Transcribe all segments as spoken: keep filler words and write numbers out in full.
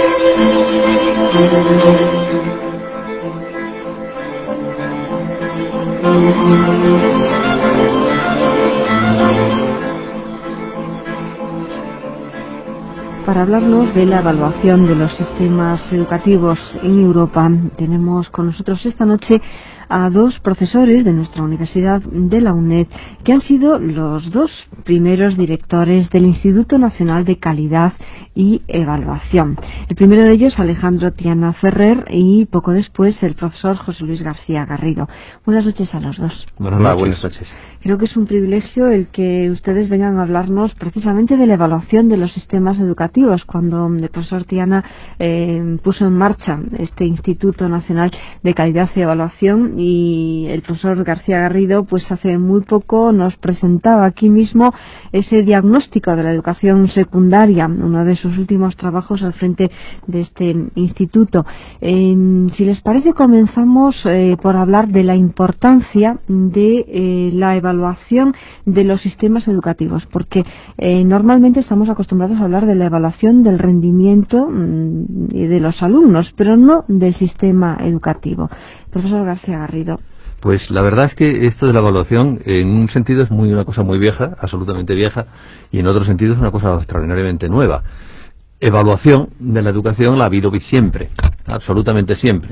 Para hablarnos de la evaluación de los sistemas educativos en Europa, tenemos con nosotros esta noche a dos profesores de nuestra universidad, de la UNED, que han sido los dos primeros directores del Instituto Nacional de Calidad y Evaluación. El primero de ellos, Alejandro Tiana Ferrer, y poco después el profesor José Luis García Garrido. Buenas noches a los dos. Buenas noches. Buenas noches. Creo que es un privilegio el que ustedes vengan a hablarnos precisamente de la evaluación de los sistemas educativos, cuando el profesor Tiana eh, puso en marcha este Instituto Nacional de Calidad y Evaluación, y el profesor García Garrido pues hace muy poco nos presentaba aquí mismo ese diagnóstico de la educación secundaria, uno de sus últimos trabajos al frente de este instituto. Eh, si les parece, comenzamos eh, por hablar de la importancia de eh, la evaluación de los sistemas educativos, porque eh, normalmente estamos acostumbrados a hablar de la evaluación del rendimiento mmm, de los alumnos, pero no del sistema educativo. Profesor García Garrido. Pues la verdad es que esto de la evaluación en un sentido es muy una cosa muy vieja, absolutamente vieja, y en otro sentido es una cosa extraordinariamente nueva. Evaluación de la educación la ha habido siempre, absolutamente siempre.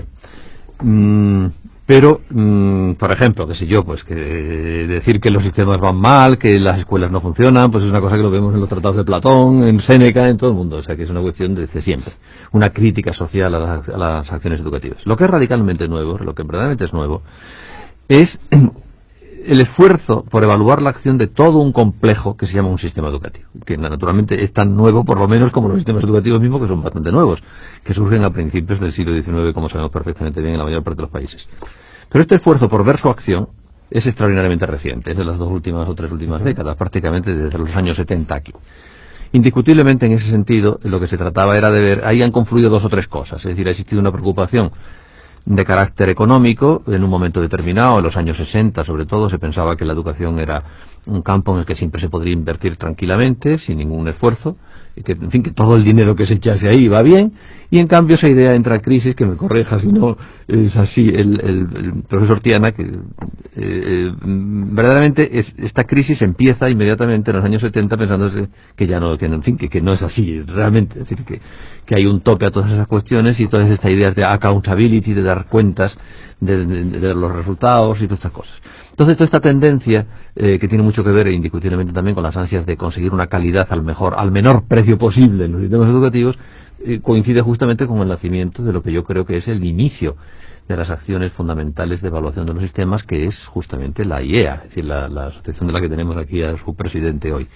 Mm, pero, mm, por ejemplo, qué sé yo, pues que decir que los sistemas van mal, que las escuelas no funcionan, pues es una cosa que lo vemos en los tratados de Platón, en Séneca, en todo el mundo. O sea que es una cuestión desde siempre, una crítica social a las, a las acciones educativas. Lo que es radicalmente nuevo, lo que verdaderamente es nuevo, es el esfuerzo por evaluar la acción de todo un complejo que se llama un sistema educativo, que naturalmente es tan nuevo por lo menos como los sistemas educativos mismos, que son bastante nuevos, que surgen a principios del siglo diecinueve, como sabemos perfectamente bien en la mayor parte de los países. Pero este esfuerzo por ver su acción es extraordinariamente reciente, es de las dos últimas o tres últimas décadas, prácticamente desde los años setenta aquí. Indiscutiblemente, en ese sentido, lo que se trataba era de ver, ahí han confluido dos o tres cosas, es decir, ha existido una preocupación de carácter económico en un momento determinado, en los años sesenta sobre todo, se pensaba que la educación era un campo en el que siempre se podría invertir tranquilamente, sin ningún esfuerzo, y que, en fin, que todo el dinero que se echase ahí iba bien, y en cambio esa idea entra en crisis, que me corrija si no es así el, el, el profesor Tiana, que eh, verdaderamente es, esta crisis empieza inmediatamente en los años setenta pensándose que ya no, que, en fin, que, que no es así realmente, es decir, que, que hay un tope a todas esas cuestiones y todas estas ideas de accountability, de dar cuentas de, de, de los resultados y todas estas cosas. Entonces, toda esta tendencia, eh, que tiene mucho que ver indiscutiblemente también con las ansias de conseguir una calidad al mejor, al menor precio posible en los sistemas educativos, eh, coincide justamente con el nacimiento de lo que yo creo que es el inicio de las acciones fundamentales de evaluación de los sistemas, que es justamente la I E A, es decir, la, la asociación de la que tenemos aquí a su presidente hoy.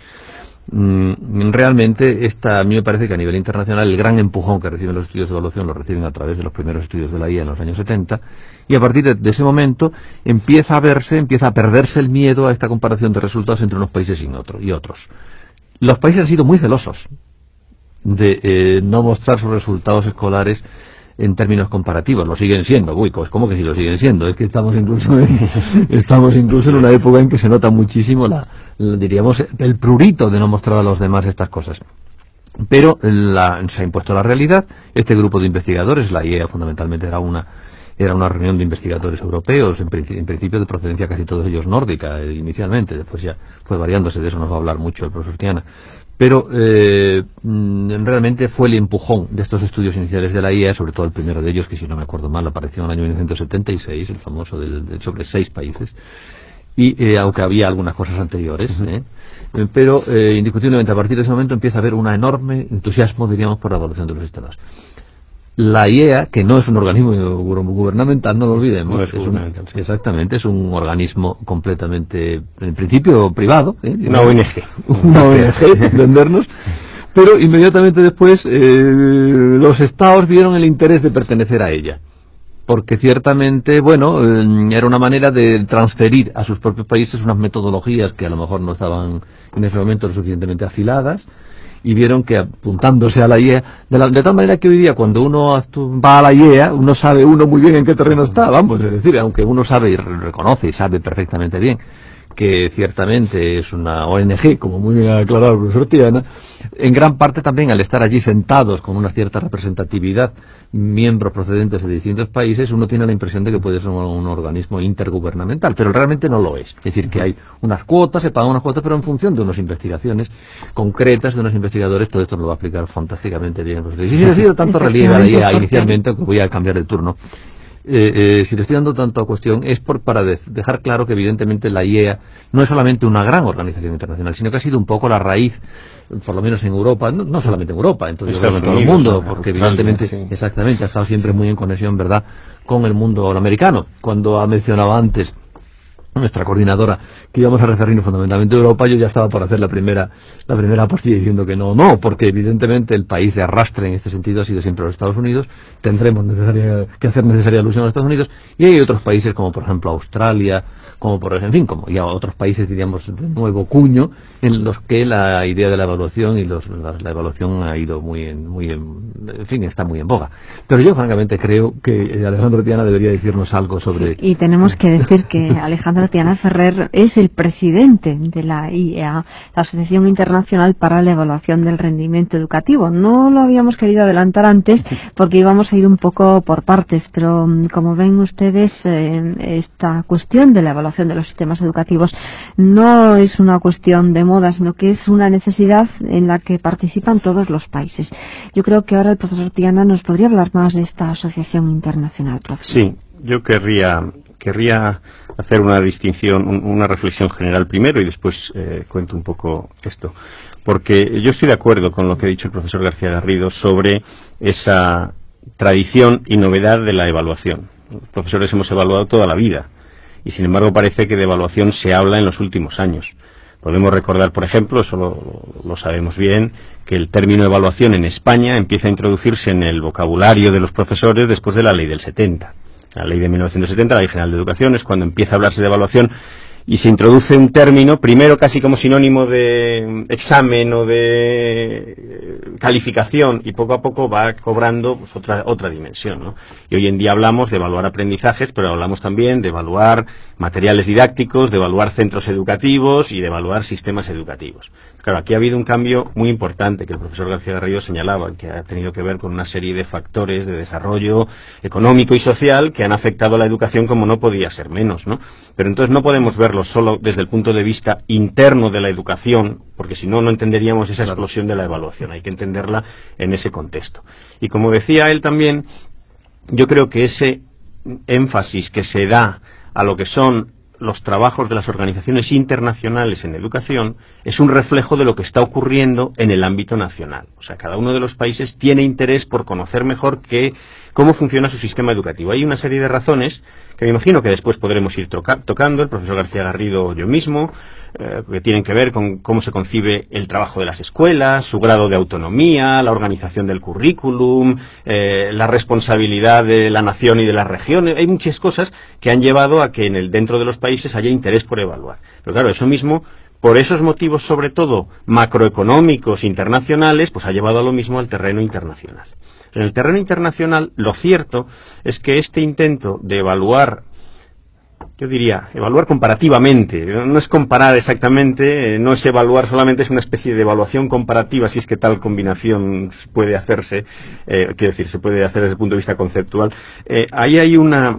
Mm, realmente, esta, a mí me parece que a nivel internacional el gran empujón que reciben los estudios de evaluación lo reciben a través de los primeros estudios de la I E A en los años setenta, y a partir de, de ese momento empieza a verse, empieza a perderse el miedo a esta comparación de resultados entre unos países y, otro, y otros. Los países han sido muy celosos de eh, no mostrar sus resultados escolares en términos comparativos, lo siguen siendo. Uy, pues ¿cómo que si lo siguen siendo? Es que estamos incluso en, estamos incluso en una época en que se nota muchísimo la, la diríamos el prurito de no mostrar a los demás estas cosas. Pero la, se ha impuesto la realidad. Este grupo de investigadores, la I E A fundamentalmente era una era una reunión de investigadores europeos, en, principio, en principio de procedencia casi todos ellos nórdica, eh, inicialmente, después ya fue variándose, de eso nos va a hablar mucho el profesor Tiana. Pero eh, realmente fue el empujón de estos estudios iniciales de la I E A, sobre todo el primero de ellos, que si no me acuerdo mal apareció en el año mil novecientos setenta y seis, el famoso del, del sobre seis países, y eh, aunque había algunas cosas anteriores, ¿eh? pero eh, indiscutiblemente a partir de ese momento empieza a haber un enorme entusiasmo, diríamos, por la evaluación de los sistemas. La I E A, que no es un organismo gubernamental, no lo olvidemos, no es es un, exactamente, es un organismo completamente, en principio, privado, ¿eh? Una O N G, una O N G, entendernos, pero inmediatamente después eh, los estados vieron el interés de pertenecer a ella, porque ciertamente, bueno, eh, era una manera de transferir a sus propios países unas metodologías que a lo mejor no estaban en ese momento lo suficientemente afiladas, y vieron que apuntándose a la I E A, de, la, de tal manera que hoy día cuando uno va a la I E A, uno sabe uno muy bien en qué terreno está, vamos, es decir, aunque uno sabe y reconoce y sabe perfectamente bien que ciertamente es una O N G, como muy bien ha aclarado el profesor Tiana, en gran parte también al estar allí sentados con una cierta representatividad, miembros procedentes de distintos países, uno tiene la impresión de que puede ser un, un organismo intergubernamental, pero realmente no lo es. Es decir, que hay unas cuotas, se pagan unas cuotas, pero en función de unas investigaciones concretas de unos investigadores. Todo esto nos lo va a explicar fantásticamente bien. Pues, si ha sido tanto relieve a la idea inicialmente, que voy a cambiar el turno. Eh, eh, si le estoy dando tanto a cuestión es por para de, dejar claro que evidentemente la I E A no es solamente una gran organización internacional, sino que ha sido un poco la raíz, por lo menos en Europa, no, no solamente en Europa, entonces yo creo que en todo el mundo, porque evidentemente, sí. exactamente, ha estado siempre sí. muy en conexión, ¿verdad?, con el mundo americano. Cuando ha mencionado antes nuestra coordinadora que íbamos a referirnos fundamentalmente a Europa, yo ya estaba por hacer la primera la primera apostilla diciendo que no, no, porque evidentemente el país de arrastre en este sentido ha sido siempre los Estados Unidos. Tendremos necesaria, que hacer necesaria alusión a los Estados Unidos, y hay otros países como por ejemplo Australia, como por ejemplo, en fin, como ya otros países, diríamos, de nuevo cuño, en los que la idea de la evaluación y los, la, la evaluación ha ido muy en, muy en, en fin, está muy en boga. Pero yo francamente creo que Alejandro Tiana debería decirnos algo sobre... Sí, y tenemos que decir que Alejandro Tiana Ferrer es el presidente de la I E A, la Asociación Internacional para la Evaluación del Rendimiento Educativo. No lo habíamos querido adelantar antes porque íbamos a ir un poco por partes, pero como ven ustedes, eh, esta cuestión de la evaluación de los sistemas educativos no es una cuestión de moda, sino que es una necesidad en la que participan todos los países. Yo creo que ahora el profesor Tiana nos podría hablar más de esta asociación internacional, profesor. Sí, yo querría querría hacer una distinción, un, una reflexión general primero y después eh, cuento un poco esto, porque yo estoy de acuerdo con lo que ha dicho el profesor García Garrido sobre esa tradición y novedad de la evaluación. Los profesores hemos evaluado toda la vida y sin embargo parece que de evaluación se habla en los últimos años. Podemos recordar, por ejemplo, eso lo, lo sabemos bien, que el término evaluación en España empieza a introducirse en el vocabulario de los profesores después de la ley del setenta. La ley de mil novecientos setenta, la Ley General de Educación, es cuando empieza a hablarse de evaluación y se introduce un término, primero casi como sinónimo de examen o de calificación, y poco a poco va cobrando pues, otra otra dimensión, ¿no? Y hoy en día hablamos de evaluar aprendizajes, pero hablamos también de evaluar materiales didácticos, de evaluar centros educativos y de evaluar sistemas educativos. Claro, aquí ha habido un cambio muy importante que el profesor García Garrido señalaba, que ha tenido que ver con una serie de factores de desarrollo económico y social que han afectado a la educación como no podía ser menos, ¿no? Pero entonces no podemos verlo solo desde el punto de vista interno de la educación, porque si no, no entenderíamos esa explosión de la evaluación. Hay que entenderla en ese contexto. Y como decía él también, yo creo que ese énfasis que se da a lo que son los trabajos de las organizaciones internacionales en educación es un reflejo de lo que está ocurriendo en el ámbito nacional. O sea, cada uno de los países tiene interés por conocer mejor que, cómo funciona su sistema educativo. Hay una serie de razones que me imagino que después podremos ir toca, tocando, el profesor García Garrido o yo mismo, eh, que tienen que ver con cómo se concibe el trabajo de las escuelas, su grado de autonomía, la organización del currículum, eh, la responsabilidad de la nación y de las regiones. Hay muchas cosas que han llevado a que en el dentro de los países haya interés por evaluar. Pero claro, eso mismo, por esos motivos sobre todo macroeconómicos internacionales, pues ha llevado a lo mismo al terreno internacional. En el terreno internacional, lo cierto es que este intento de evaluar, yo diría, evaluar comparativamente, no es comparar exactamente, no es evaluar solamente, es una especie de evaluación comparativa, si es que tal combinación puede hacerse, eh, quiero decir, se puede hacer desde el punto de vista conceptual. Eh, ahí hay una,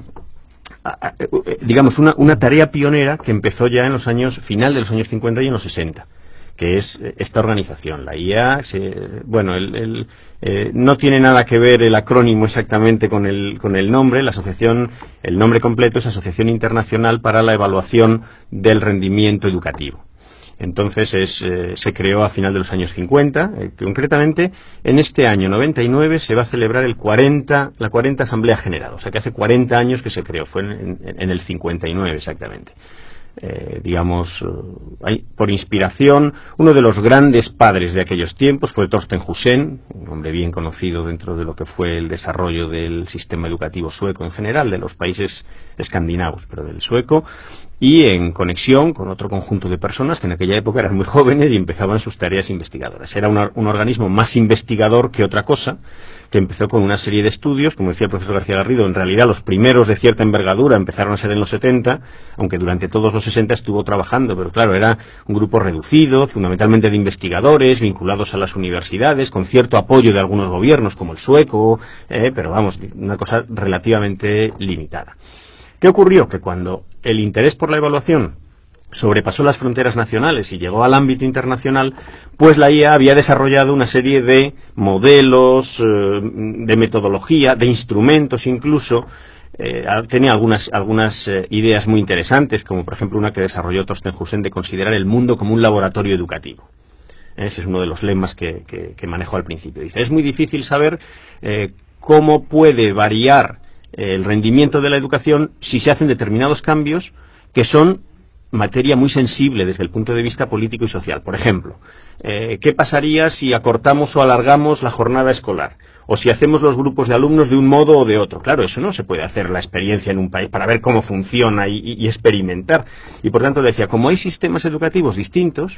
digamos, una, una tarea pionera que empezó ya en los años, final de los años cincuenta y en los sesenta. Que es esta organización, la I E A. Se, bueno, el, el, eh, no tiene nada que ver el acrónimo exactamente con el, con el nombre. La asociación, el nombre completo es Asociación Internacional para la Evaluación del Rendimiento Educativo. Entonces es, eh, se creó a final de los años cincuenta, eh, concretamente en este año noventa y nueve se va a celebrar el cuarenta, la cuarenta Asamblea General, o sea que hace cuarenta años que se creó, fue en, en, en el cincuenta y nueve exactamente. Eh, digamos, hay, por inspiración, uno de los grandes padres de aquellos tiempos fue Thorsten Husén, un hombre bien conocido dentro de lo que fue el desarrollo del sistema educativo sueco en general, de los países escandinavos, pero del sueco, y en conexión con otro conjunto de personas que en aquella época eran muy jóvenes y empezaban sus tareas investigadoras. Era una, un organismo más investigador que otra cosa, que empezó con una serie de estudios, como decía el profesor García Garrido, en realidad los primeros de cierta envergadura empezaron a ser en los setenta, aunque durante todos los sesenta estuvo trabajando, pero claro, era un grupo reducido, fundamentalmente de investigadores, vinculados a las universidades, con cierto apoyo de algunos gobiernos, como el sueco, eh, pero vamos, una cosa relativamente limitada. ¿Qué ocurrió? Que cuando el interés por la evaluación sobrepasó las fronteras nacionales y llegó al ámbito internacional, pues la I E A había desarrollado una serie de modelos, eh, de metodología, de instrumentos incluso. Eh, tenía algunas, algunas eh, ideas muy interesantes, como por ejemplo una que desarrolló Thorsten Husen de considerar el mundo como un laboratorio educativo. Ese es uno de los lemas que, que, que manejó al principio. Dice, es muy difícil saber eh, cómo puede variar eh, el rendimiento de la educación si se hacen determinados cambios que son materia muy sensible desde el punto de vista político y social. Por ejemplo, eh, ¿qué pasaría si acortamos o alargamos la jornada escolar? O si hacemos los grupos de alumnos de un modo o de otro. Claro, eso no se puede hacer la experiencia en un país para ver cómo funciona y, y, y experimentar. Y por tanto decía, como hay sistemas educativos distintos,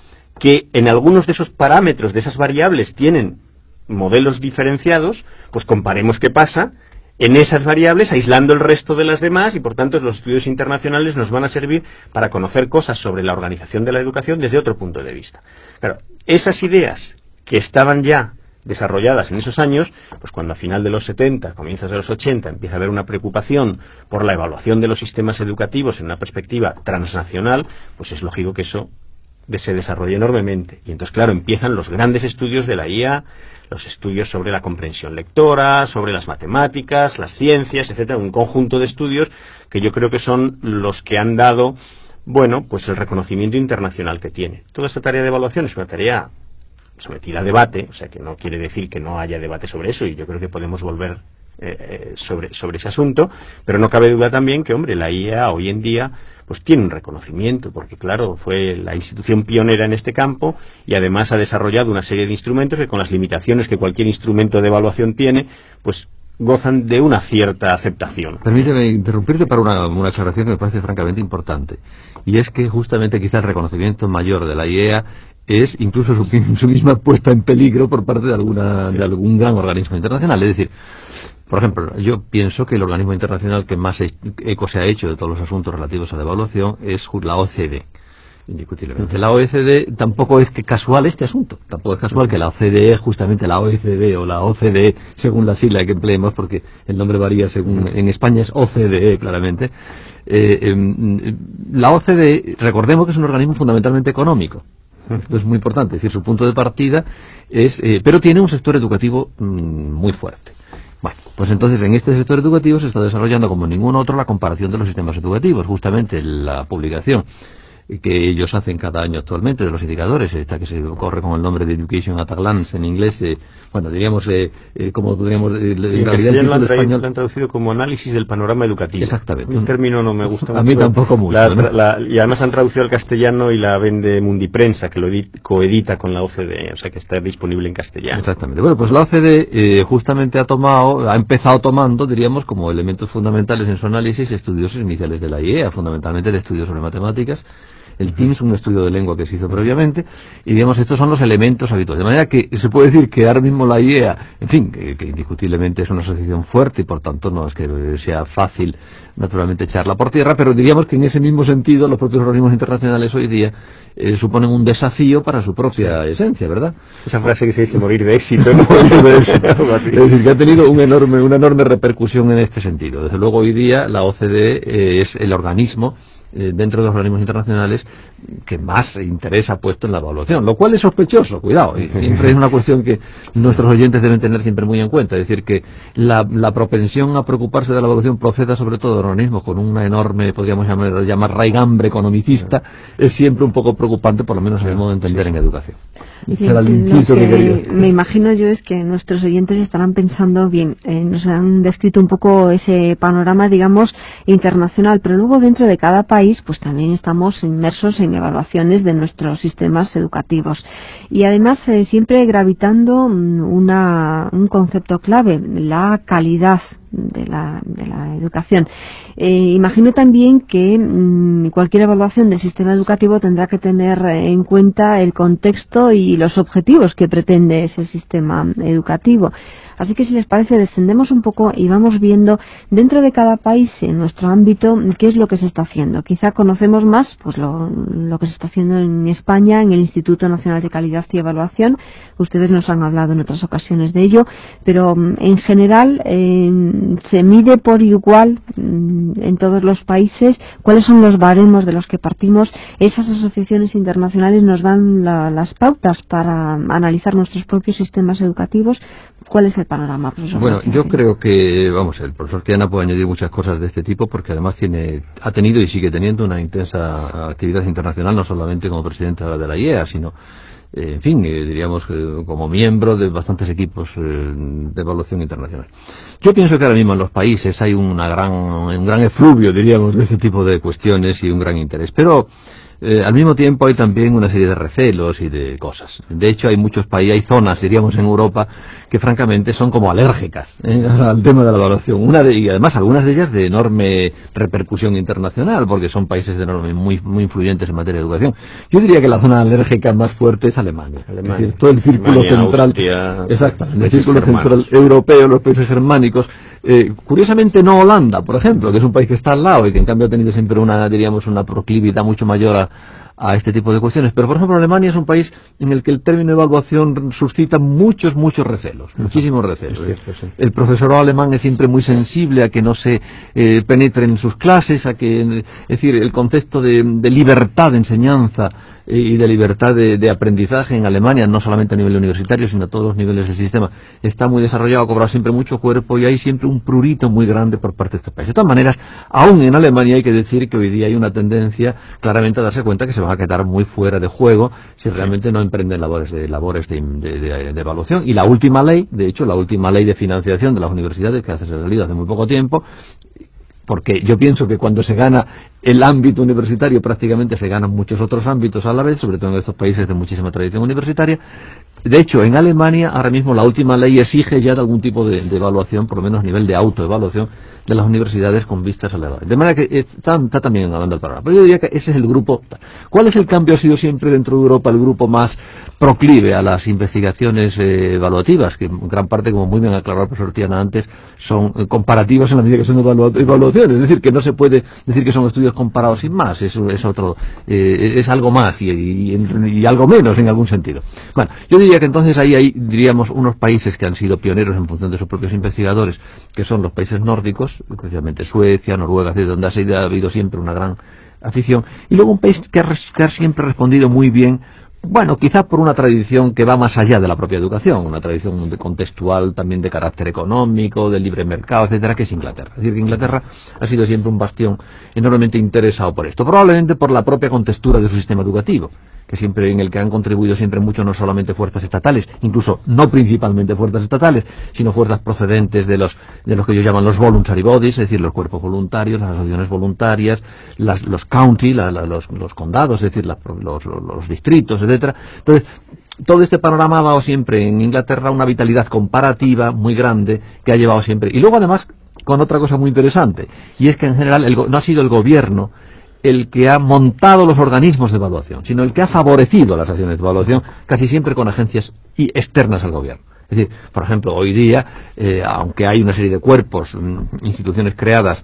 que en algunos de esos parámetros, de esas variables, tienen modelos diferenciados, pues comparemos qué pasa en esas variables, aislando el resto de las demás, y por tanto los estudios internacionales nos van a servir para conocer cosas sobre la organización de la educación desde otro punto de vista. Claro, esas ideas que estaban ya desarrolladas en esos años, pues cuando a final de los setenta, comienzos de los ochenta, empieza a haber una preocupación por la evaluación de los sistemas educativos en una perspectiva transnacional, pues es lógico que eso se desarrolle enormemente. Y entonces, claro, empiezan los grandes estudios de la I A, los estudios sobre la comprensión lectora, sobre las matemáticas, las ciencias, etcétera, un conjunto de estudios que yo creo que son los que han dado, bueno, pues el reconocimiento internacional que tiene. Toda esta tarea de evaluación es una tarea sometida a debate, o sea que no quiere decir que no haya debate sobre eso, y yo creo que podemos volver eh, sobre, sobre ese asunto, pero no cabe duda también que, hombre, la I E A hoy en día pues tiene un reconocimiento, porque claro, fue la institución pionera en este campo y además ha desarrollado una serie de instrumentos que, con las limitaciones que cualquier instrumento de evaluación tiene, pues gozan de una cierta aceptación. Permíteme interrumpirte para una, una aclaración que me parece francamente importante, y es que justamente quizá el reconocimiento mayor de la I E A es incluso su, su misma puesta en peligro por parte de alguna de algún gran organismo internacional. Es decir, por ejemplo, yo pienso que el organismo internacional que más eco se ha hecho de todos los asuntos relativos a la evaluación es la O C D E. Indiscutiblemente. La O E C D tampoco es que casual este asunto, tampoco es casual que la O C D E, justamente la O E C D o la O C D E, según la sigla que empleemos, porque el nombre varía según, en España es O C D E claramente. Eh, eh, la O C D E, recordemos que es un organismo fundamentalmente económico. Esto es muy importante, es decir, su punto de partida es, eh, pero tiene un sector educativo mmm, muy fuerte. Bueno, pues entonces en este sector educativo se está desarrollando como ningún otro la comparación de los sistemas educativos, justamente la publicación que ellos hacen cada año actualmente de los indicadores, esta que se corre con el nombre de Education at a Glance en inglés, eh, bueno, diríamos, eh, eh, como podríamos... Eh, en castellano lo han, español... lo han traducido como análisis del panorama educativo. Exactamente. Un término no me gusta mucho. A mí tampoco mucho. La, ¿no? la, y además han traducido al castellano y la vende Mundiprensa, que lo edit, coedita con la O C D E, o sea que está disponible en castellano. Exactamente. Bueno, pues la O C D E eh, justamente ha tomado, ha empezado tomando, diríamos, como elementos fundamentales en su análisis estudios iniciales de la I E A, fundamentalmente de estudios sobre matemáticas. El TIMSS, un estudio de lengua que se hizo previamente, y digamos, estos son los elementos habituales. De manera que se puede decir que ahora mismo la I E A, en fin, que, que indiscutiblemente es una asociación fuerte y por tanto no es que sea fácil, naturalmente, echarla por tierra, pero diríamos que en ese mismo sentido los propios organismos internacionales hoy día eh, suponen un desafío para su propia sí. esencia, ¿verdad? Esa frase que se dice morir de éxito, ¿no? de éxito. Es decir, que ha tenido un enorme, una enorme repercusión en este sentido. Desde luego hoy día la O C D E eh, es el organismo dentro de los organismos internacionales que más interés ha puesto en la evaluación, lo cual es sospechoso, cuidado, y siempre es una cuestión que nuestros oyentes deben tener siempre muy en cuenta, es decir, que la, la propensión a preocuparse de la evaluación proceda sobre todo de organismos con una enorme, podríamos llamar, llamar raigambre economicista, es siempre un poco preocupante, por lo menos a mi modo de entender, en educación. Sí, lo que me imagino yo es que nuestros oyentes estarán pensando, bien, eh, nos han descrito un poco ese panorama, digamos, internacional, pero luego dentro de cada país, pues también estamos inmersos en evaluaciones de nuestros sistemas educativos. Y además, eh, siempre gravitando una, un concepto clave, la calidad de la, de la educación. Eh, imagino también que mmm, cualquier evaluación del sistema educativo tendrá que tener en cuenta el contexto y los objetivos que pretende ese sistema educativo. Así que, si les parece, descendemos un poco y vamos viendo dentro de cada país, en nuestro ámbito, qué es lo que se está haciendo. Quizá conocemos más pues lo, lo que se está haciendo en España, en el Instituto Nacional de Calidad y Evaluación. Ustedes nos han hablado en otras ocasiones de ello, pero en general eh, se mide por igual en todos los países. ¿Cuáles son los baremos de los que partimos? Esas asociaciones internacionales nos dan la, las pautas para analizar nuestros propios sistemas educativos. ¿Cuál es el panorama, profesor? Bueno, yo creo que, vamos, el profesor Tiana puede añadir muchas cosas de este tipo, porque además tiene, ha tenido y sigue teniendo una intensa actividad internacional, no solamente como presidente de la I E A, sino, eh, en fin, eh, diríamos, eh, como miembro de bastantes equipos eh, de evaluación internacional. Yo pienso que ahora mismo en los países hay una gran, un gran efluvio, diríamos, de este tipo de cuestiones y un gran interés, pero Eh, al mismo tiempo hay también una serie de recelos y de cosas. De hecho, hay muchos países, hay zonas, diríamos, en Europa que francamente son como alérgicas ¿eh? al tema de la evaluación. Una de, y además algunas de ellas de enorme repercusión internacional, porque son países de enorme, muy, muy influyentes en materia de educación. Yo diría que la zona alérgica más fuerte es Alemania. Alemania. Es decir, todo el círculo Alemania, central, Austria, exacto, el círculo central europeo, los países germánicos. Eh, curiosamente no Holanda, por ejemplo, que es un país que está al lado y que en cambio ha tenido siempre una, diríamos, una proclividad mucho mayor a, a este tipo de cuestiones. Pero, por ejemplo, Alemania es un país en el que el término evaluación suscita muchos, muchos recelos, uh-huh. muchísimos recelos. Es cierto, sí. El profesorado alemán es siempre muy sensible a que no se eh, penetre en sus clases, a que, es decir, el concepto de, de libertad de enseñanza y de libertad de, de aprendizaje en Alemania, no solamente a nivel universitario, sino a todos los niveles del sistema, está muy desarrollado, ha cobrado siempre mucho cuerpo y hay siempre un prurito muy grande por parte de estos países. De todas maneras, aún en Alemania hay que decir que hoy día hay una tendencia claramente a darse cuenta que se van a quedar muy fuera de juego si realmente no emprenden labores de labores de, de, de, de evaluación. Y la última ley, de hecho, la última ley de financiación de las universidades, que hace salido hace muy poco tiempo, porque yo pienso que cuando se gana el ámbito universitario prácticamente se ganan muchos otros ámbitos a la vez, sobre todo en estos países de muchísima tradición universitaria. De hecho, en Alemania ahora mismo la última ley exige ya de algún tipo de, de evaluación, por lo menos a nivel de autoevaluación de las universidades con vistas a la edad. De manera que está, está también hablando el panorama. Pero yo diría que ese es el grupo. ¿Cuál es el cambio? Ha sido siempre dentro de Europa el grupo más proclive a las investigaciones eh, evaluativas, que en gran parte, como muy bien aclaró el profesor Tiana antes, son eh, comparativas en la medida que son evalu- evaluaciones. Es decir, que no se puede decir que son estudios comparados sin más. Eso es otro, eh, es algo más y, y, y algo menos en algún sentido. Bueno, yo diría que entonces ahí hay, diríamos, unos países que han sido pioneros en función de sus propios investigadores, que son los países nórdicos, especialmente Suecia, Noruega, de donde ha habido siempre una gran afición, y luego un país que ha, que ha siempre respondido muy bien, bueno, quizá por una tradición que va más allá de la propia educación, una tradición de contextual también de carácter económico, de libre mercado, etcétera, que es Inglaterra. Es decir, que Inglaterra ha sido siempre un bastión enormemente interesado por esto, probablemente por la propia contextura de su sistema educativo, que siempre en el que han contribuido siempre mucho no solamente fuerzas estatales, incluso no principalmente fuerzas estatales, sino fuerzas procedentes de los de los que ellos llaman los voluntary bodies, es decir, los cuerpos voluntarios, las asociaciones voluntarias, las, los county, la, la, los, los condados, es decir, las, los, los, los distritos, etcétera. Entonces, todo este panorama ha dado siempre en Inglaterra una vitalidad comparativa muy grande que ha llevado siempre. Y luego, además, con otra cosa muy interesante, y es que en general el, no ha sido el gobierno el que ha montado los organismos de evaluación, sino el que ha favorecido las acciones de evaluación, casi siempre con agencias y externas al gobierno. Es decir, por ejemplo, hoy día, eh, aunque hay una serie de cuerpos, instituciones creadas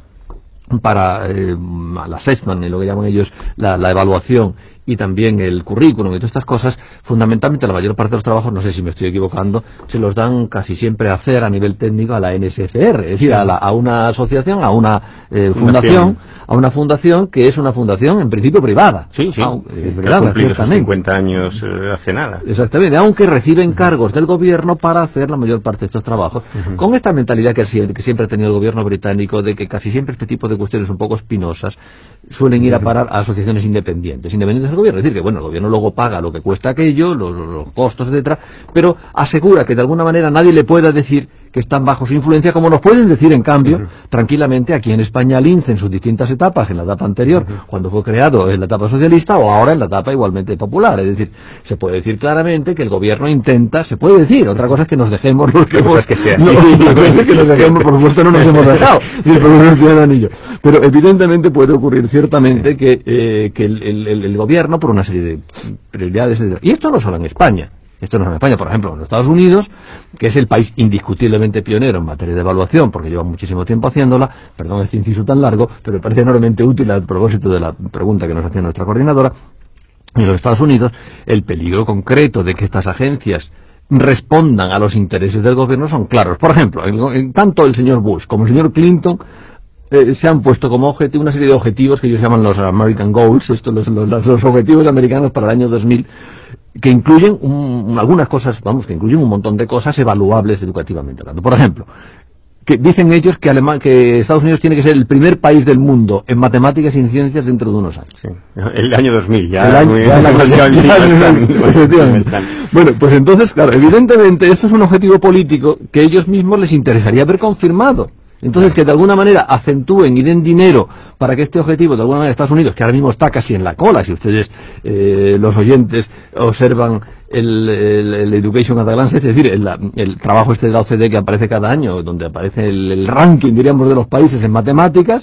para eh, el assessment, lo que llaman ellos la, la evaluación, y también el currículum y todas estas cosas, fundamentalmente la mayor parte de los trabajos, no sé si me estoy equivocando, se los dan casi siempre a hacer a nivel técnico a la N S F R, es decir, a, la, a una asociación, a una eh, fundación, a una fundación que es una fundación en principio privada. Sí, sí, ah, eh, privada, cincuenta años eh, hace nada. Exactamente, aunque reciben cargos del gobierno para hacer la mayor parte de estos trabajos, uh-huh. con esta mentalidad que, que siempre ha tenido el gobierno británico de que casi siempre este tipo de cuestiones un poco espinosas suelen ir a parar a asociaciones independientes, independientes del gobierno. Es decir, que bueno, el gobierno luego paga lo que cuesta aquello, los, los costos, etcétera, pero asegura que de alguna manera nadie le pueda decir que están bajo su influencia, como nos pueden decir, en cambio, uh-huh. tranquilamente aquí en España el I N S E en sus distintas etapas, en la etapa anterior, uh-huh. cuando fue creado en la etapa socialista, o ahora en la etapa igualmente popular. Es decir, se puede decir claramente que el gobierno intenta, se puede decir, otra cosa es que nos dejemos los que, hemos, que, sea no, que nos dejemos, por supuesto no nos hemos dejado, pero evidentemente puede ocurrir ciertamente que, eh, que el, el, el gobierno, por una serie de prioridades, y esto no solo en España, esto no es en España, por ejemplo, en los Estados Unidos, que es el país indiscutiblemente pionero en materia de evaluación, porque lleva muchísimo tiempo haciéndola, perdón este inciso tan largo, pero me parece enormemente útil a propósito de la pregunta que nos hacía nuestra coordinadora. En los Estados Unidos, el peligro concreto de que estas agencias respondan a los intereses del gobierno son claros. Por ejemplo, en, en tanto el señor Bush como el señor Clinton eh, se han puesto como objetivo una serie de objetivos que ellos llaman los American Goals, estos los, los, los objetivos americanos para el año dos mil, que incluyen un, algunas cosas, vamos, que incluyen un montón de cosas evaluables educativamente hablando. Por ejemplo, que dicen ellos que, Alema, que Estados Unidos tiene que ser el primer país del mundo en matemáticas y en ciencias dentro de unos años. Sí. El año dos mil, ya. El año, muy, ya la bueno, pues entonces, claro, evidentemente esto es un objetivo político que a ellos mismos les interesaría haber confirmado. Entonces, que de alguna manera acentúen y den dinero para que este objetivo, de alguna manera, Estados Unidos, que ahora mismo está casi en la cola, si ustedes, eh, los oyentes, observan el, el, el Education at a Glance, es decir, el, el trabajo este de la O C D E que aparece cada año, donde aparece el, el ranking, diríamos, de los países en matemáticas,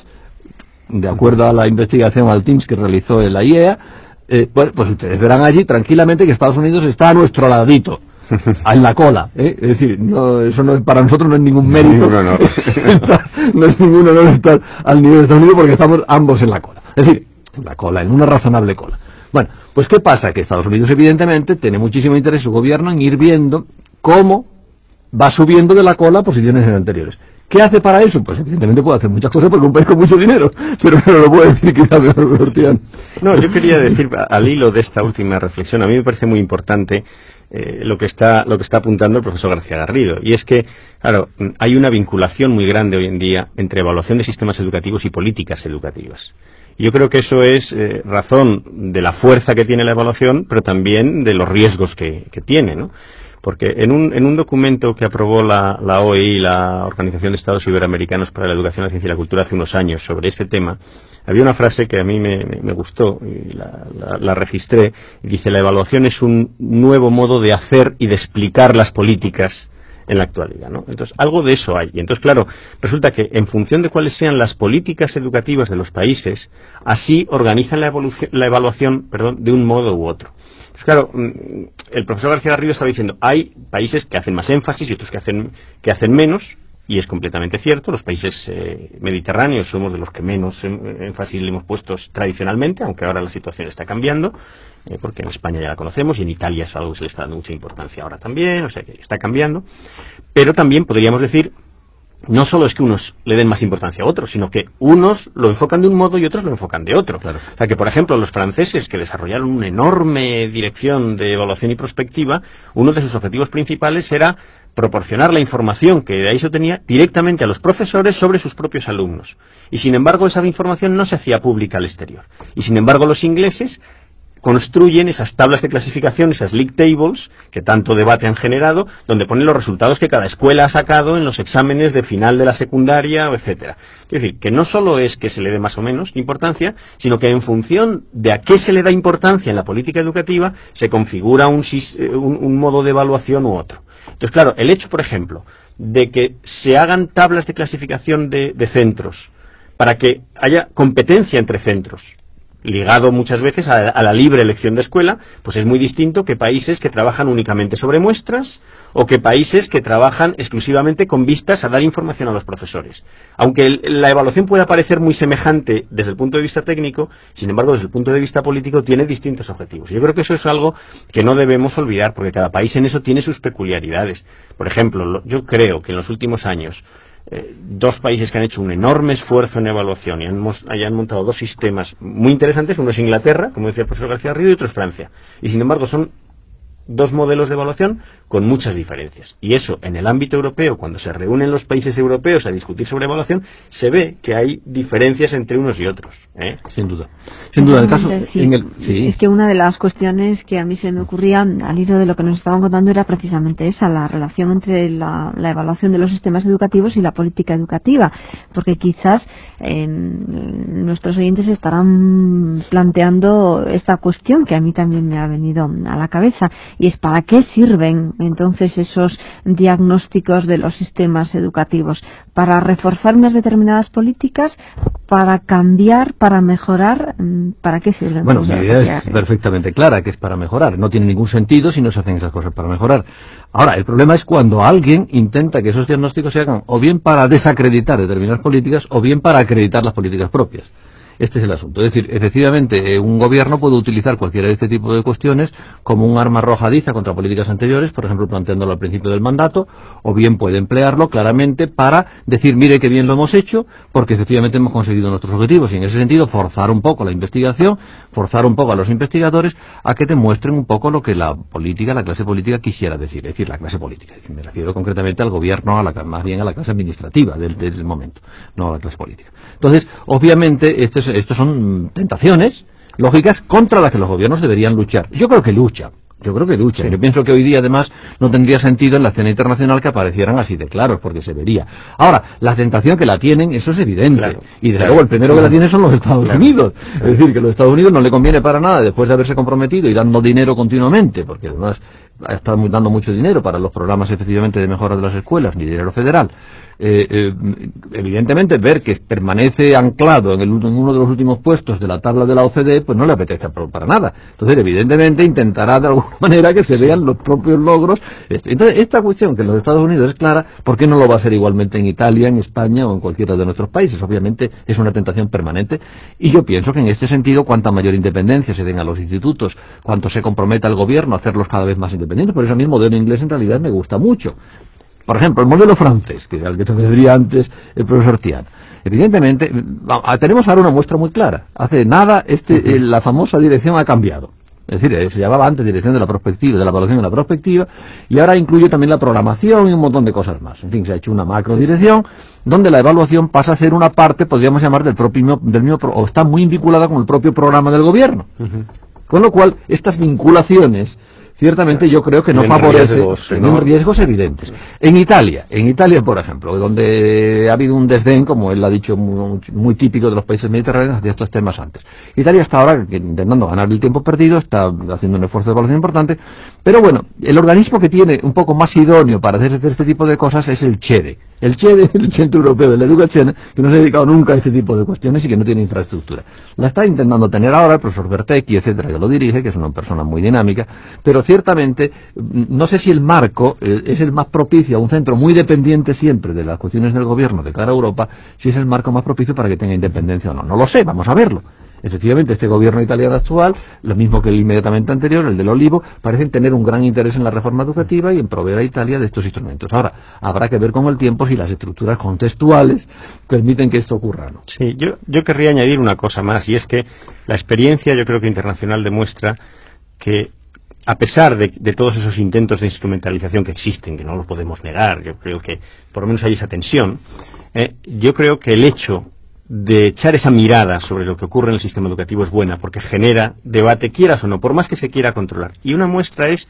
de acuerdo a la investigación al TIMSS que realizó la I E A, eh, bueno, pues ustedes verán allí tranquilamente que Estados Unidos está a nuestro ladito. En la cola, ¿eh? Es decir, no, eso no es, para nosotros no es ningún mérito, no, no. Está, no es ningún honor estar al nivel de Estados Unidos porque estamos ambos en la cola, es decir, la cola, en una razonable cola. Bueno, pues ¿qué pasa? Que Estados Unidos evidentemente tiene muchísimo interés su gobierno en ir viendo cómo va subiendo de la cola posiciones anteriores. ¿Qué hace para eso? Pues evidentemente puede hacer muchas cosas porque un país con mucho dinero, pero no lo puede decir quizá mejor Ortián. No, yo quería decir, al hilo de esta última reflexión, a mí me parece muy importante eh, lo que está lo que está apuntando el profesor García Garrido, y es que, claro, hay una vinculación muy grande hoy en día entre evaluación de sistemas educativos y políticas educativas. Yo creo que eso es eh, razón de la fuerza que tiene la evaluación, pero también de los riesgos que, que tiene, ¿no? Porque en un, en un documento que aprobó la, la O E I, la Organización de Estados Iberoamericanos para la Educación, la Ciencia y la Cultura, hace unos años sobre este tema, había una frase que a mí me, me, me gustó y la, la, la registré, y dice: la evaluación es un nuevo modo de hacer y de explicar las políticas en la actualidad, ¿no? Entonces, algo de eso hay. Y entonces, claro, resulta que en función de cuáles sean las políticas educativas de los países, así organizan la, evolución, la evaluación, perdón, de un modo u otro. Pues claro, el profesor García Garrido estaba diciendo, hay países que hacen más énfasis y otros que hacen que hacen menos, y es completamente cierto. Los países eh, mediterráneos somos de los que menos énfasis le hemos puesto tradicionalmente, aunque ahora la situación está cambiando, eh, porque en España ya la conocemos y en Italia es algo que se le está dando mucha importancia ahora también, o sea que está cambiando. Pero también podríamos decir, no solo es que unos le den más importancia a otros, sino que unos lo enfocan de un modo y otros lo enfocan de otro. Claro. O sea que, por ejemplo, los franceses, que desarrollaron una enorme dirección de evaluación y prospectiva, uno de sus objetivos principales era proporcionar la información que de ahí se obtenía directamente a los profesores sobre sus propios alumnos. Y sin embargo, esa información no se hacía pública al exterior. Y sin embargo, los ingleses construyen esas tablas de clasificación, esas league tables, que tanto debate han generado, donde ponen los resultados que cada escuela ha sacado en los exámenes de final de la secundaria, etcétera. Es decir, que no solo es que se le dé más o menos importancia, sino que en función de a qué se le da importancia en la política educativa, se configura un, un, un modo de evaluación u otro. Entonces, claro, el hecho, por ejemplo, de que se hagan tablas de clasificación de, de centros, para que haya competencia entre centros, ligado muchas veces a, a la libre elección de escuela, pues es muy distinto que países que trabajan únicamente sobre muestras o que países que trabajan exclusivamente con vistas a dar información a los profesores. Aunque el, la evaluación pueda parecer muy semejante desde el punto de vista técnico, sin embargo, desde el punto de vista político tiene distintos objetivos. Yo creo que eso es algo que no debemos olvidar, porque cada país en eso tiene sus peculiaridades. Por ejemplo, lo, yo creo que en los últimos años Eh, dos países que han hecho un enorme esfuerzo en evaluación y han, hayan montado dos sistemas muy interesantes, uno es Inglaterra, como decía el profesor García Garrido, y otro es Francia, y sin embargo son dos modelos de evaluación con muchas diferencias. Y eso, en el ámbito europeo, cuando se reúnen los países europeos a discutir sobre evaluación, se ve que hay diferencias entre unos y otros, ¿eh? Sin duda. Sin duda, el caso... Sí. En el, sí. Es que una de las cuestiones que a mí se me ocurría al hilo de lo que nos estaban contando era precisamente esa, la relación entre la, la evaluación de los sistemas educativos y la política educativa, porque quizás eh, nuestros oyentes estarán planteando esta cuestión que a mí también me ha venido a la cabeza, y es ¿para qué sirven entonces esos diagnósticos de los sistemas educativos? ¿Para reforzar unas determinadas políticas? ¿Para cambiar? ¿Para mejorar? ¿Para qué sirven? Bueno, mi idea es perfectamente clara, que es para mejorar. No tiene ningún sentido si no se hacen esas cosas para mejorar. Ahora, el problema es cuando alguien intenta que esos diagnósticos se hagan o bien para desacreditar determinadas políticas o bien para acreditar las políticas propias. Este es el asunto. Es decir, efectivamente, un gobierno puede utilizar cualquiera de este tipo de cuestiones como un arma arrojadiza contra políticas anteriores, por ejemplo, planteándolo al principio del mandato, o bien puede emplearlo claramente para decir, mire qué bien lo hemos hecho, porque efectivamente hemos conseguido nuestros objetivos, y en ese sentido forzar un poco la investigación, forzar un poco a los investigadores a que demuestren un poco lo que la política, la clase política quisiera decir, es decir, la clase política. Es decir, me refiero concretamente al gobierno, a la, más bien a la clase administrativa del, del momento, no a la clase política. Entonces, obviamente, este es Estos son tentaciones lógicas contra las que los gobiernos deberían luchar. Yo creo que luchan, yo creo que luchan. Sí. Yo pienso que hoy día, además, no tendría sentido en la escena internacional que aparecieran así de claros, porque se vería. Ahora, la tentación que la tienen, eso es evidente. Claro, y desde claro, luego el primero claro, que la tiene son los Estados claro, Unidos. Claro. Es decir, que a los Estados Unidos no le conviene para nada, después de haberse comprometido y dando dinero continuamente, porque además ha estado dando mucho dinero para los programas efectivamente de mejora de las escuelas, ni dinero federal. Eh, eh, evidentemente ver que permanece anclado en, el, en uno de los últimos puestos de la tabla de la O C D, pues no le apetece para nada. Entonces, evidentemente intentará de alguna manera que se vean los propios logros. Entonces, esta cuestión que en los Estados Unidos es clara, ¿por qué no lo va a ser igualmente en Italia, en España o en cualquiera de nuestros países? Obviamente es una tentación permanente, y yo pienso que en este sentido, cuanta mayor independencia se den a los institutos, cuanto se comprometa el gobierno a hacerlos cada vez más independientes. Por eso a mí el modelo inglés en realidad me gusta mucho. Por ejemplo, el modelo francés, que al que te referiría antes el profesor Tiana. Evidentemente, tenemos ahora una muestra muy clara. Hace nada, este, eh, la famosa dirección ha cambiado. Es decir, eh, se llamaba antes dirección de la prospectiva, de la evaluación de la prospectiva, y ahora incluye también la programación y un montón de cosas más. En fin, se ha hecho una macro dirección, donde la evaluación pasa a ser una parte, podríamos llamar, del propio, del mismo, o está muy vinculada con el propio programa del gobierno. Uh-huh. Con lo cual, estas vinculaciones, ciertamente yo creo que no favorece, riesgos, ¿no? riesgos evidentes. En Italia, en Italia por ejemplo, donde ha habido un desdén, como él ha dicho, muy, muy típico de los países mediterráneos, de estos temas antes. Italia está ahora intentando ganar el tiempo perdido, está haciendo un esfuerzo de evaluación importante, pero bueno, el organismo que tiene un poco más idóneo para hacer este tipo de cosas es el CEDE. El CEDE, el Centro Europeo de la Educación, que no se ha dedicado nunca a este tipo de cuestiones y que no tiene infraestructura. La está intentando tener ahora el profesor Bertecchi, etcétera, que lo dirige, que es una persona muy dinámica, pero ciertamente, no sé si el marco eh, es el más propicio a un centro muy dependiente siempre de las cuestiones del gobierno de cara a Europa, si es el marco más propicio para que tenga independencia o no. No lo sé, vamos a verlo. Efectivamente, este gobierno italiano actual, lo mismo que el inmediatamente anterior, el del Olivo, parecen tener un gran interés en la reforma educativa y en proveer a Italia de estos instrumentos. Ahora, habrá que ver con el tiempo si las estructuras contextuales permiten que esto ocurra, ¿no? Sí, yo, yo querría añadir una cosa más, y es que la experiencia, yo creo que internacional, demuestra que a pesar de, de todos esos intentos de instrumentalización que existen, que no los podemos negar, yo creo que por lo menos hay esa tensión, eh, yo creo que el hecho de echar esa mirada sobre lo que ocurre en el sistema educativo es buena, porque genera debate, quieras o no, por más que se quiera controlar. Y una muestra es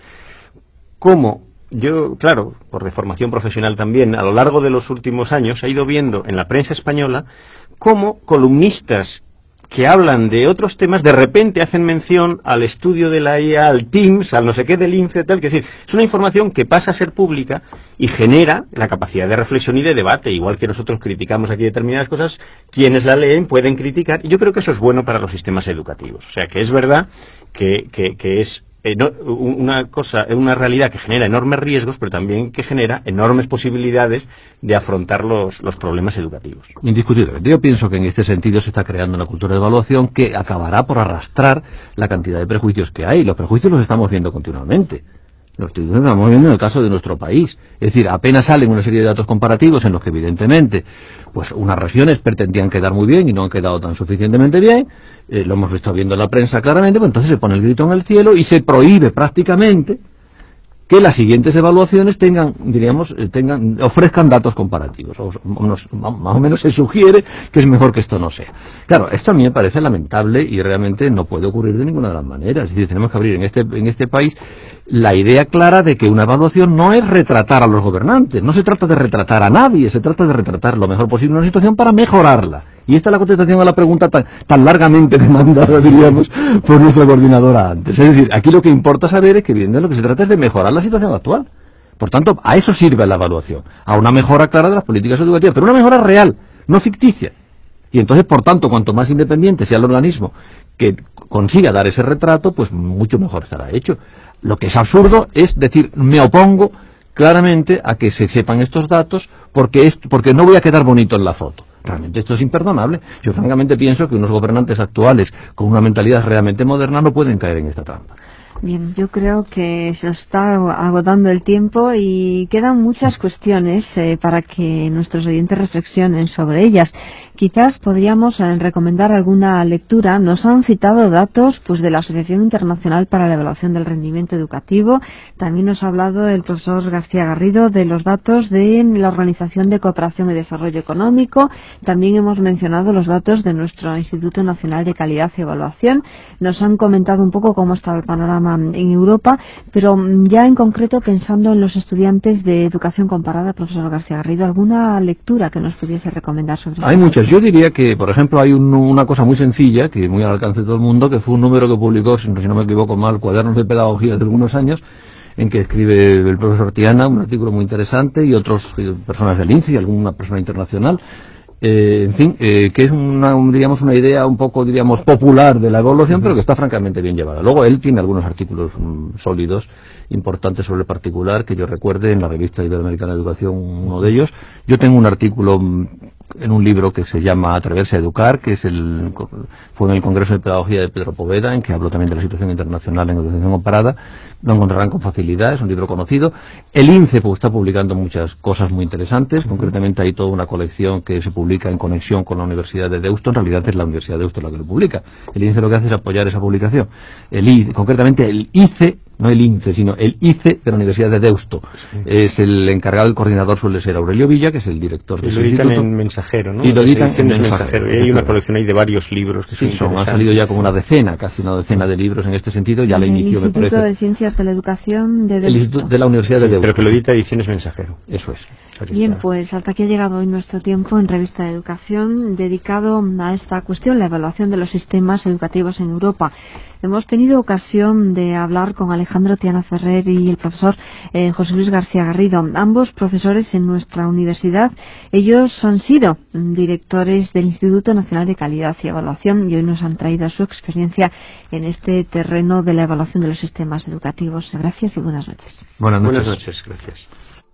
cómo, yo, claro, por de formación profesional también, a lo largo de los últimos años he ido viendo en la prensa española cómo columnistas que hablan de otros temas, de repente hacen mención al estudio de la I A, al TIMSS, al no sé qué del INCE, tal, que es decir, es una información que pasa a ser pública y genera la capacidad de reflexión y de debate, igual que nosotros criticamos aquí determinadas cosas, quienes la leen pueden criticar, y yo creo que eso es bueno para los sistemas educativos. O sea, que es verdad que, que, que es una cosa, una realidad que genera enormes riesgos, pero también que genera enormes posibilidades de afrontar los, los problemas educativos. Indiscutiblemente. Yo pienso que en este sentido se está creando una cultura de evaluación que acabará por arrastrar la cantidad de prejuicios que hay. Los prejuicios los estamos viendo continuamente. Lo estamos viendo en el caso de nuestro país. Es decir, apenas salen una serie de datos comparativos en los que evidentemente pues unas regiones pretendían quedar muy bien y no han quedado tan suficientemente bien, eh, lo hemos visto viendo en la prensa claramente, pues entonces se pone el grito en el cielo y se prohíbe prácticamente que las siguientes evaluaciones tengan, diríamos, tengan, ofrezcan datos comparativos. O, unos, más o menos se sugiere que es mejor que esto no sea. Claro, esto a mí me parece lamentable y realmente no puede ocurrir de ninguna de las maneras. Es decir, tenemos que abrir en este, en este país la idea clara de que una evaluación no es retratar a los gobernantes, no se trata de retratar a nadie, se trata de retratar lo mejor posible una situación para mejorarla. Y esta es la contestación a la pregunta tan, tan largamente demandada, diríamos, por nuestra coordinadora antes. Es decir, aquí lo que importa saber es que, bien, de lo que se trata es de mejorar la situación actual. Por tanto, a eso sirve la evaluación, a una mejora clara de las políticas educativas, pero una mejora real, no ficticia. Y entonces, por tanto, cuanto más independiente sea el organismo que consiga dar ese retrato, pues mucho mejor estará hecho. Lo que es absurdo es decir, me opongo claramente a que se sepan estos datos porque, es, porque no voy a quedar bonito en la foto. Realmente esto es imperdonable. Yo francamente pienso que unos gobernantes actuales con una mentalidad realmente moderna no pueden caer en esta trampa. Bien, yo creo que se nos está agotando el tiempo y quedan muchas cuestiones eh, para que nuestros oyentes reflexionen sobre ellas. Quizás podríamos eh, recomendar alguna lectura. Nos han citado datos pues de la Asociación Internacional para la Evaluación del Rendimiento Educativo. También nos ha hablado el profesor García Garrido de los datos de la Organización de Cooperación y Desarrollo Económico. También hemos mencionado los datos de nuestro Instituto Nacional de Calidad y Evaluación. Nos han comentado un poco cómo está el panorama en Europa, pero ya en concreto pensando en los estudiantes de educación comparada, profesor García Garrido, ¿alguna lectura que nos pudiese recomendar sobre esto? Hay muchas. Yo diría que, por ejemplo, hay un, una cosa muy sencilla, que muy al alcance de todo el mundo, que fue un número que publicó, si no me equivoco mal, Cuadernos de Pedagogía de algunos años, en que escribe el profesor Tiana, un artículo muy interesante, y otras personas del I N S E y alguna persona internacional. Eh, en fin, eh, que es una, un, diríamos, una idea un poco, diríamos, popular de la evaluación, pero que está francamente bien llevada. Luego él tiene algunos artículos um, sólidos, importantes sobre el particular, que yo recuerde en la revista Iberoamericana de Educación, uno de ellos. Yo tengo un artículo um, en un libro que se llama Atreverse a Educar, que es el, fue en el Congreso de Pedagogía de Pedro Poveda, en que hablo también de la situación internacional en educación comparada. Lo encontrarán con facilidad, es un libro conocido. El I N C E pues, está publicando muchas cosas muy interesantes, uh-huh. Concretamente hay toda una colección que se publica en conexión con la Universidad de Deusto, en realidad es la Universidad de Deusto la que lo publica. El I N C E lo que hace es apoyar esa publicación. El I, concretamente el I C E, no el I N C E, sino el I C E de la Universidad de Deusto. Sí. Es el encargado, el coordinador suele ser Aurelio Villa, que es el director de ese instituto. Y lo editan en Mensajero, ¿no? Y lo editan en Mensajero. Mensajero. Y hay una colección ahí de varios libros que sí, son, son han salido ya como una decena, casi una decena de libros en este sentido. Ya la inició, me parece. El Instituto de Ciencias de la Educación de Deusto. El Instituto de la Universidad sí, de Deusto. Pero que lo edita Ediciones Mensajero. Eso es. Bien, pues hasta aquí ha llegado hoy nuestro tiempo en Revista de Educación dedicado a esta cuestión, la evaluación de los sistemas educativos en Europa. Hemos tenido ocasión de hablar con Alejandro Tiana Ferrer y el profesor eh, José Luis García Garrido, ambos profesores en nuestra universidad. Ellos han sido directores del Instituto Nacional de Calidad y Evaluación y hoy nos han traído su experiencia en este terreno de la evaluación de los sistemas educativos. Gracias y buenas noches. Buenas noches. Buenas noches, gracias.